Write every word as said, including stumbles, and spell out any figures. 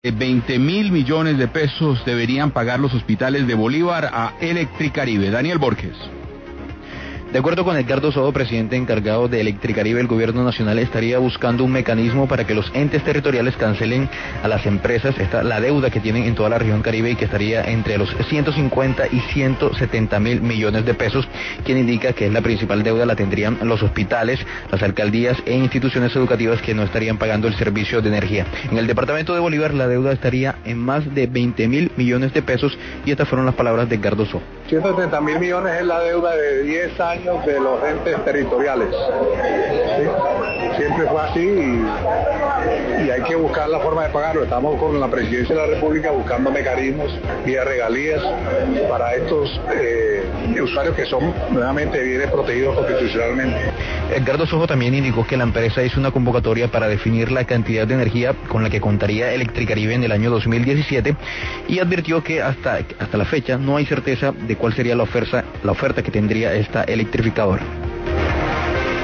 veinte mil millones de pesos deberían pagar los hospitales de Bolívar a Electricaribe. Daniel Borges. De acuerdo con Edgardo Sojo, presidente encargado de Electricaribe, el gobierno nacional estaría buscando un mecanismo para que los entes territoriales cancelen a las empresas esta, la deuda que tienen en toda la región Caribe y que estaría entre los ciento cincuenta y ciento setenta mil millones de pesos, quien indica que es la principal deuda la tendrían los hospitales, las alcaldías e instituciones educativas que no estarían pagando el servicio de energía. En el departamento de Bolívar la deuda estaría en más de veinte mil millones de pesos y estas fueron las palabras de Edgardo Sojo. ciento setenta mil millones es la deuda de diez años de los entes territoriales. ¿Sí? Siempre fue así y, y hay que buscar la forma de pagarlo. Estamos con la Presidencia de la República buscando mecanismos vía regalías para estos eh, usuarios que son nuevamente bienes protegidos constitucionalmente. Edgardo Sojo también indicó que la empresa hizo una convocatoria para definir la cantidad de energía con la que contaría Electricaribe en el año dos mil diecisiete y advirtió que hasta, hasta la fecha no hay certeza de cuál sería la oferta, la oferta que tendría esta electrificadora.